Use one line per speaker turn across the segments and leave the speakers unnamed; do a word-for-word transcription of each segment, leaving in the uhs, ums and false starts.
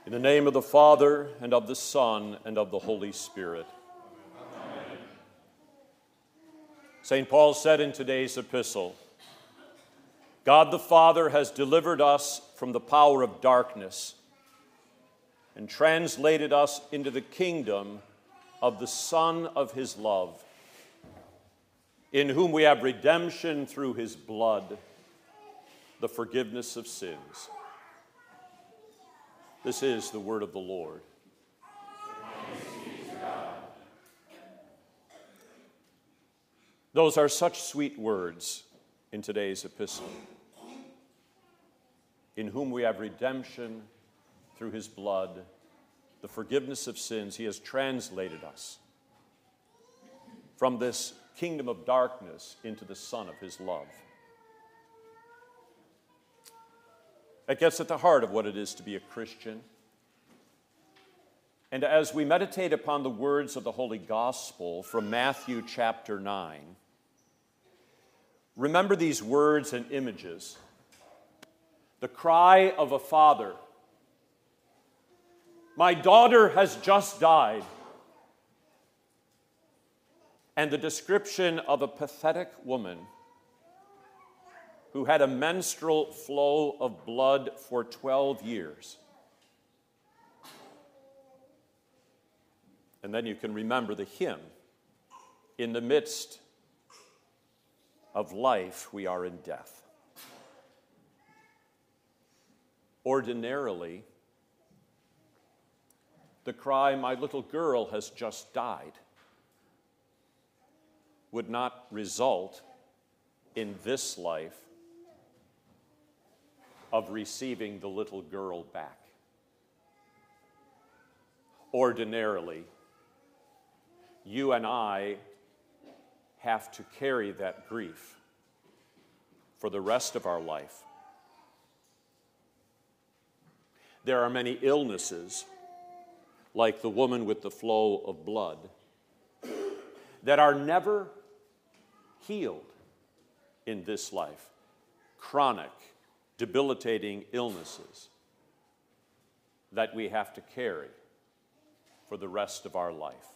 In the name of the Father, and of the Son, and of the Holy Spirit. Amen. Saint Paul said in today's epistle, God the Father has delivered us from the power of darkness and translated us into the kingdom of the Son of his love, in whom we have redemption through his blood, the forgiveness of sins. This is the word of the Lord. Those are such sweet words in today's epistle. In whom we have redemption through his blood, the forgiveness of sins. He has translated us from this kingdom of darkness into the Son of his love. That gets at the heart of what it is to be a Christian. And as we meditate upon the words of the Holy Gospel from Matthew chapter nine, remember these words and images. The cry of a father, "My daughter has just died," and the description of a pathetic woman who had a menstrual flow of blood for twelve years. And then you can remember the hymn, "In the midst of life we are in death." Ordinarily, the cry, "My little girl has just died," would not result in this life of receiving the little girl back. Ordinarily, you and I have to carry that grief for the rest of our life. There are many illnesses, like the woman with the flow of blood, that are never healed in this life. Chronic, debilitating illnesses that we have to carry for the rest of our life.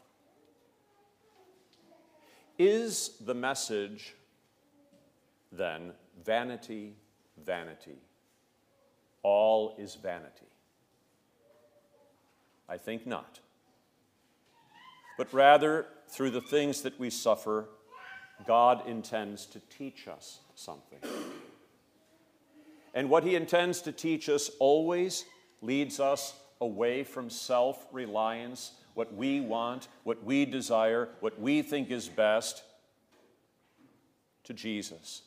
Is the message, then, vanity, vanity? All is vanity? I think not. But rather, through the things that we suffer, God intends to teach us something. And what he intends to teach us always leads us away from self-reliance, what we want, what we desire, what we think is best, to Jesus,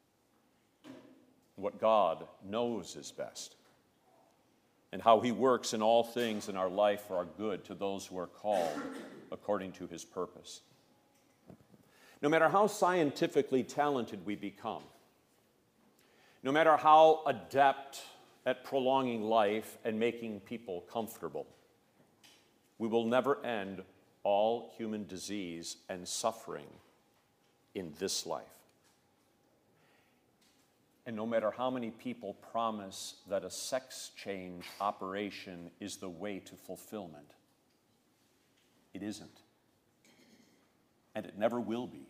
what God knows is best, and how he works in all things in our life for our good to those who are called according to his purpose. No matter how scientifically talented we become, no matter how adept at prolonging life and making people comfortable, we will never end all human disease and suffering in this life. And no matter how many people promise that a sex change operation is the way to fulfillment, it isn't. And it never will be.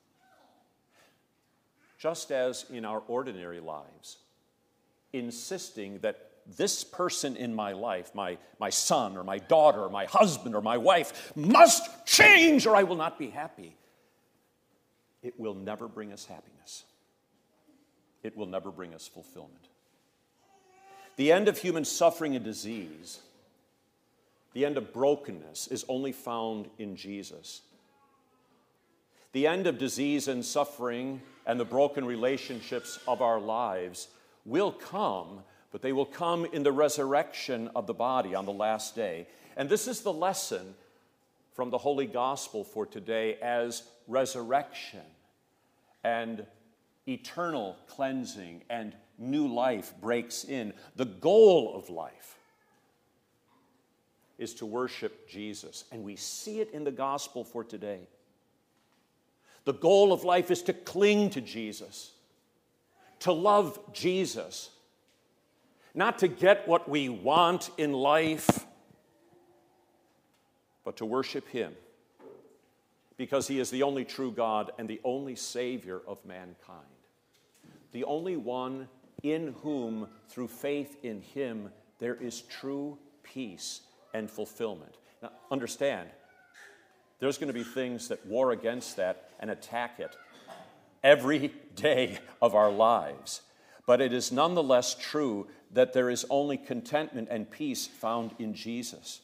Just as in our ordinary lives, insisting that this person in my life, my, my son or my daughter or my husband or my wife, must change or I will not be happy, it will never bring us happiness. It will never bring us fulfillment. The end of human suffering and disease, the end of brokenness, is only found in Jesus. The end of disease and suffering and the broken relationships of our lives will come, but they will come in the resurrection of the body on the last day. And this is the lesson from the Holy Gospel for today, as resurrection and eternal cleansing and new life breaks in. The goal of life is to worship Jesus, and we see it in the Gospel for today. The goal of life is to cling to Jesus, to love Jesus, not to get what we want in life, but to worship him, because he is the only true God and the only Savior of mankind, the only one in whom, through faith in him, there is true peace and fulfillment. Now, understand, there's going to be things that war against that and attack it every day of our lives. But it is nonetheless true that there is only contentment and peace found in Jesus.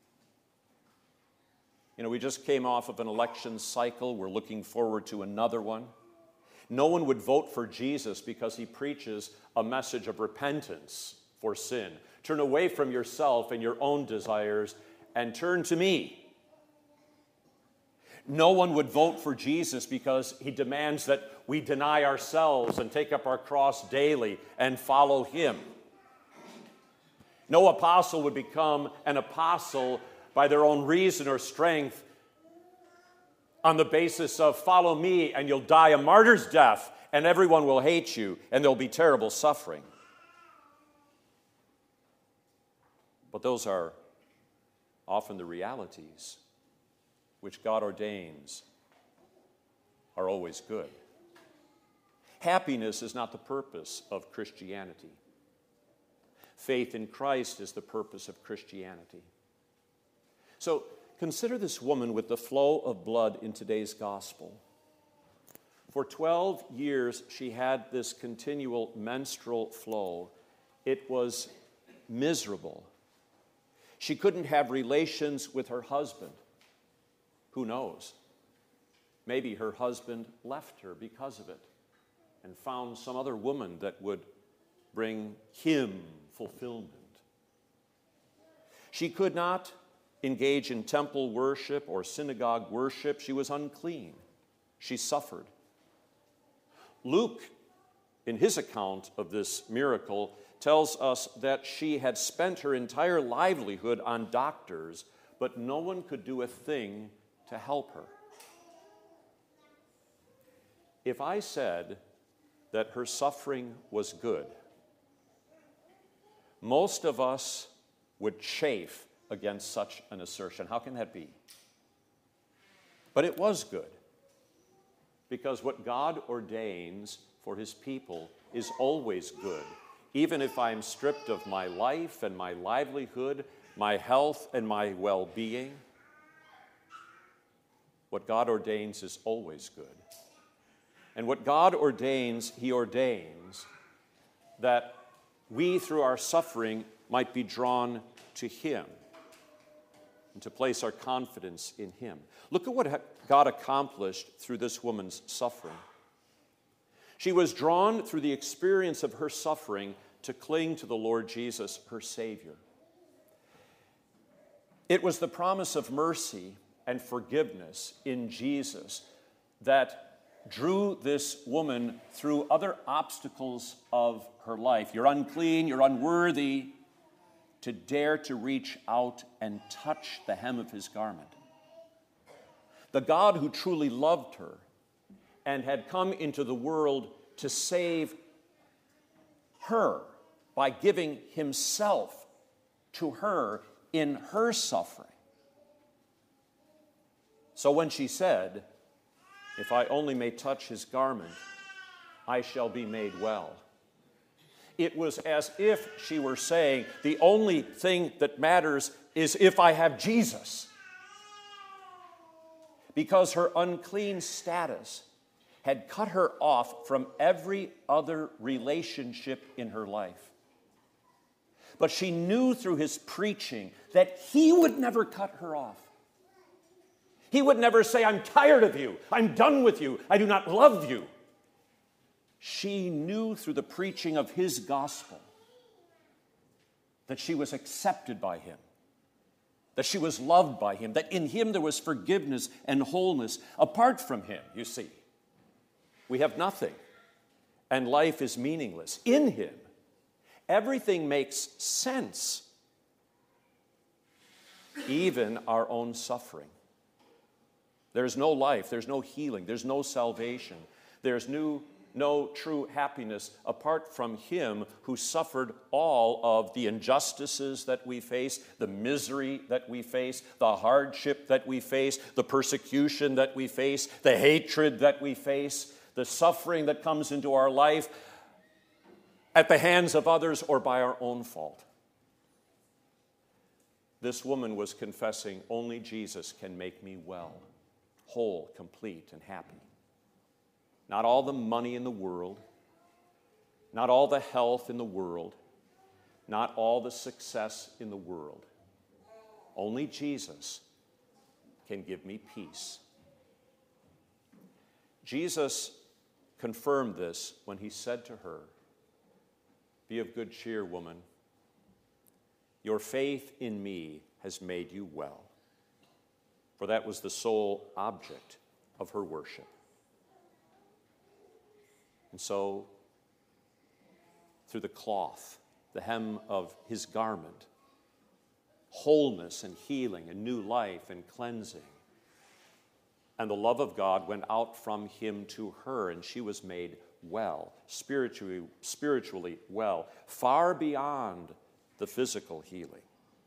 You know, we just came off of an election cycle. We're looking forward to another one. No one would vote for Jesus because he preaches a message of repentance for sin. Turn away from yourself and your own desires and turn to me. No one would vote for Jesus because he demands that we deny ourselves and take up our cross daily and follow him. No apostle would become an apostle by their own reason or strength on the basis of follow me and you'll die a martyr's death and everyone will hate you and there'll be terrible suffering. But those are often the realities which God ordains are always good. Happiness is not the purpose of Christianity. Faith in Christ is the purpose of Christianity. So consider this woman with the flow of blood in today's gospel. For twelve years, she had this continual menstrual flow. It was miserable. She couldn't have relations with her husband. Who knows? Maybe her husband left her because of it and found some other woman that would bring him fulfillment. She could not engage in temple worship or synagogue worship. She was unclean. She suffered. Luke, in his account of this miracle, tells us that she had spent her entire livelihood on doctors, but no one could do a thing to help her. If I said that her suffering was good, most of us would chafe against such an assertion. How can that be? But it was good, because what God ordains for his people is always good, even if I'm stripped of my life and my livelihood, my health and my well-being. What God ordains is always good. And what God ordains, he ordains that we, through our suffering, might be drawn to him and to place our confidence in him. Look at what God accomplished through this woman's suffering. She was drawn through the experience of her suffering to cling to the Lord Jesus, her Savior. It was the promise of mercy and forgiveness in Jesus that drew this woman through other obstacles of her life. You're unclean, you're unworthy, to dare to reach out and touch the hem of his garment. The God who truly loved her and had come into the world to save her by giving himself to her in her suffering. So when she said, "If I only may touch his garment, I shall be made well," it was as if she were saying, the only thing that matters is if I have Jesus. Because her unclean status had cut her off from every other relationship in her life. But she knew through his preaching that he would never cut her off. He would never say, "I'm tired of you. I'm done with you. I do not love you." She knew through the preaching of his gospel that she was accepted by him, that she was loved by him, that in him there was forgiveness and wholeness. Apart from him, you see, we have nothing, and life is meaningless. In him, everything makes sense, even our own suffering. There's no life, there's no healing, there's no salvation, there's new, no true happiness apart from him who suffered all of the injustices that we face, the misery that we face, the hardship that we face, the persecution that we face, the hatred that we face, the suffering that comes into our life at the hands of others or by our own fault. This woman was confessing, only Jesus can make me well, whole, complete, and happy. Not all the money in the world, not all the health in the world, not all the success in the world. Only Jesus can give me peace. Jesus confirmed this when he said to her, "Be of good cheer, woman. Your faith in me has made you well." For that was the sole object of her worship. And so, through the cloth, the hem of his garment, wholeness and healing and new life and cleansing, and the love of God went out from him to her, and she was made well, spiritually, spiritually well, far beyond the physical healing.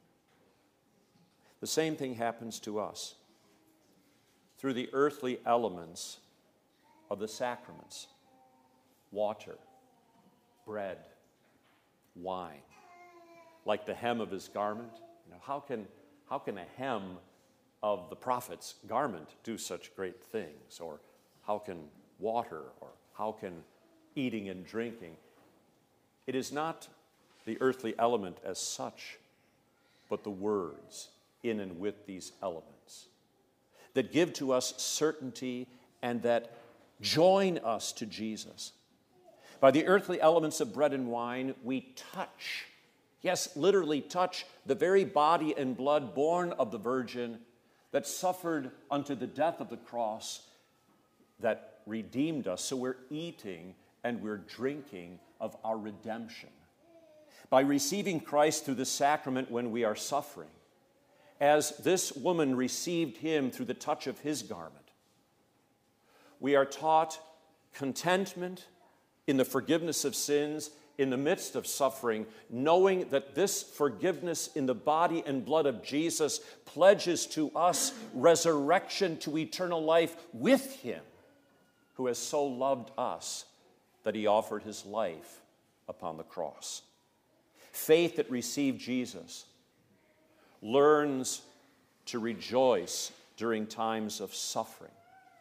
The same thing happens to us through the earthly elements of the sacraments: water, bread, wine. Like the hem of his garment. You know, how can, how can a hem of the prophet's garment do such great things? Or how can water, or how can eating and drinking? It is not the earthly element as such, but the words in and with these elements that give to us certainty and that join us to Jesus. By the earthly elements of bread and wine, we touch, yes, literally touch, the very body and blood born of the Virgin that suffered unto the death of the cross, that redeemed us. So we're eating and we're drinking of our redemption. By receiving Christ through the sacrament when we are suffering, as this woman received him through the touch of his garment, we are taught contentment in the forgiveness of sins in the midst of suffering, knowing that this forgiveness in the body and blood of Jesus pledges to us resurrection to eternal life with him, who has so loved us that he offered his life upon the cross. Faith that received Jesus learns to rejoice during times of suffering,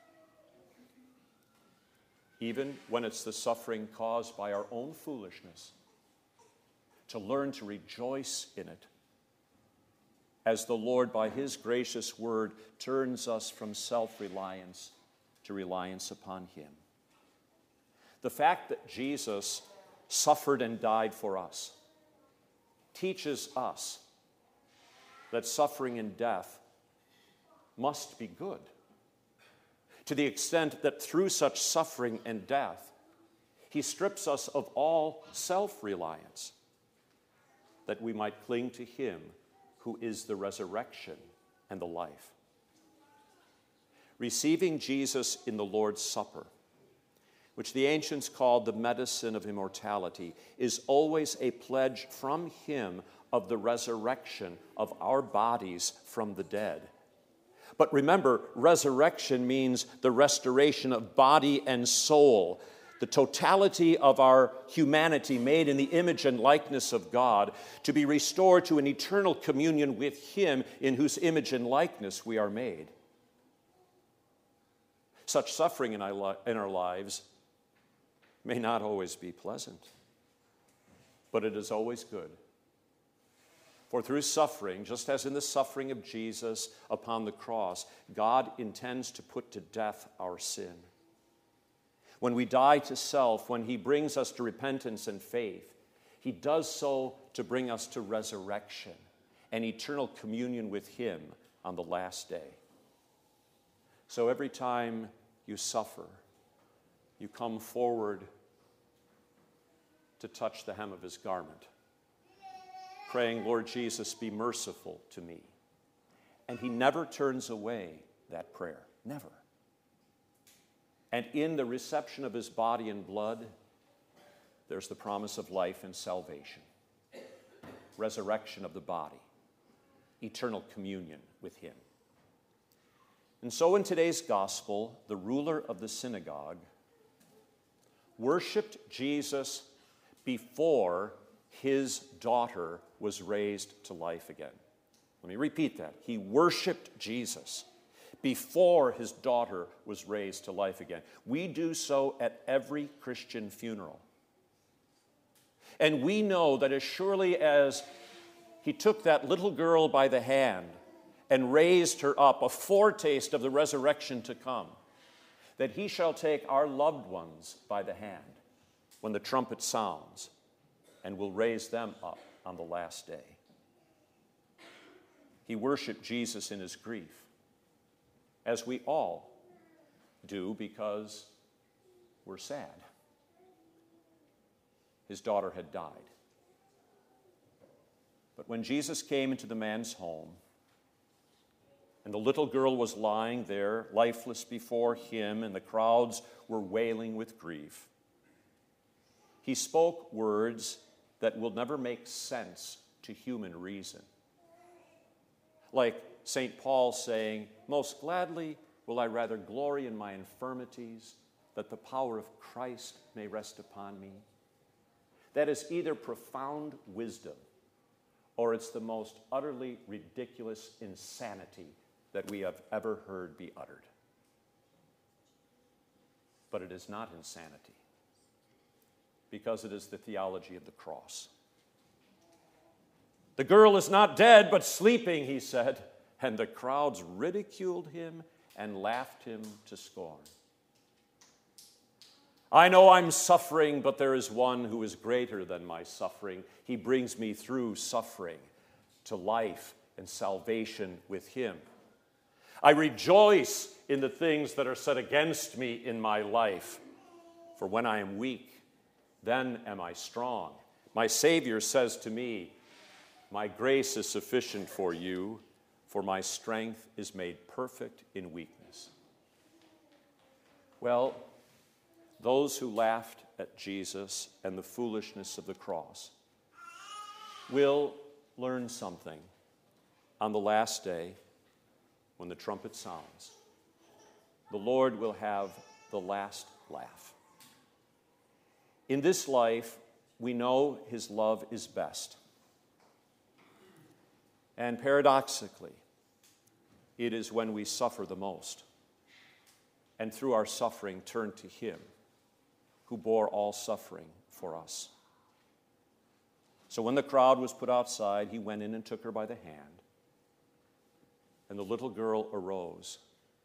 even when it's the suffering caused by our own foolishness, to learn to rejoice in it as the Lord, by his gracious word, turns us from self-reliance to reliance upon him. The fact that Jesus suffered and died for us teaches us that suffering and death must be good, to the extent that through such suffering and death, he strips us of all self-reliance, that we might cling to him who is the resurrection and the life. Receiving Jesus in the Lord's Supper, which the ancients called the medicine of immortality, is always a pledge from him of the resurrection of our bodies from the dead. But remember, resurrection means the restoration of body and soul, the totality of our humanity made in the image and likeness of God, to be restored to an eternal communion with him in whose image and likeness we are made. Such suffering in our lives may not always be pleasant, but it is always good. For through suffering, just as in the suffering of Jesus upon the cross, God intends to put to death our sin. When we die to self, when he brings us to repentance and faith, he does so to bring us to resurrection and eternal communion with him on the last day. So every time you suffer, you come forward to touch the hem of his garment, praying, Lord Jesus, be merciful to me. And he never turns away that prayer, never. And in the reception of his body and blood, there's the promise of life and salvation, resurrection of the body, eternal communion with him. And so in today's gospel, the ruler of the synagogue worshiped Jesus before his daughter was raised to life again. Let me repeat that. He worshiped Jesus before his daughter was raised to life again. We do so at every Christian funeral. And we know that as surely as he took that little girl by the hand and raised her up, a foretaste of the resurrection to come, that he shall take our loved ones by the hand when the trumpet sounds and will raise them up on the last day. He worshiped Jesus in his grief, as we all do because we're sad. His daughter had died. But when Jesus came into the man's home, and the little girl was lying there, lifeless before him, and the crowds were wailing with grief, he spoke words that will never make sense to human reason. Like Saint Paul saying, "Most gladly will I rather glory in my infirmities, that the power of Christ may rest upon me." That is either profound wisdom, or it's the most utterly ridiculous insanity that we have ever heard be uttered. But it is not insanity, because it is the theology of the cross. "The girl is not dead, but sleeping," he said, and the crowds ridiculed him and laughed him to scorn. "I know I'm suffering, but there is one who is greater than my suffering. He brings me through suffering to life and salvation with him. I rejoice in the things that are said against me in my life, for when I am weak, then am I strong. My Savior says to me, 'My grace is sufficient for you, for my strength is made perfect in weakness.'" Well, those who laughed at Jesus and the foolishness of the cross will learn something on the last day when the trumpet sounds. The Lord will have the last laugh. In this life, we know his love is best. And paradoxically, it is when we suffer the most, and through our suffering turn to him who bore all suffering for us. So when the crowd was put outside, he went in and took her by the hand, and the little girl arose.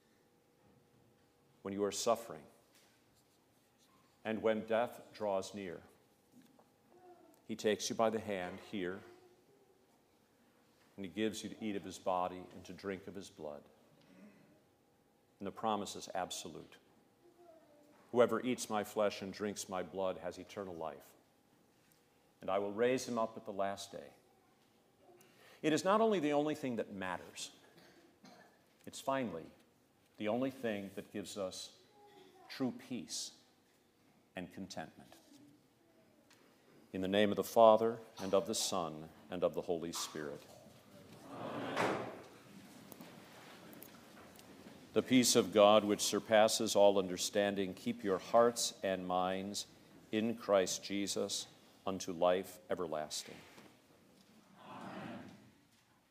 When you are suffering, and when death draws near, he takes you by the hand here, and he gives you to eat of his body and to drink of his blood. And the promise is absolute. "Whoever eats my flesh and drinks my blood has eternal life, and I will raise him up at the last day." It is not only the only thing that matters, it's finally the only thing that gives us true peace and contentment. In the name of the Father, and of the Son, and of the Holy Spirit. Amen. The peace of God, which surpasses all understanding, keep your hearts and minds in Christ Jesus unto life everlasting.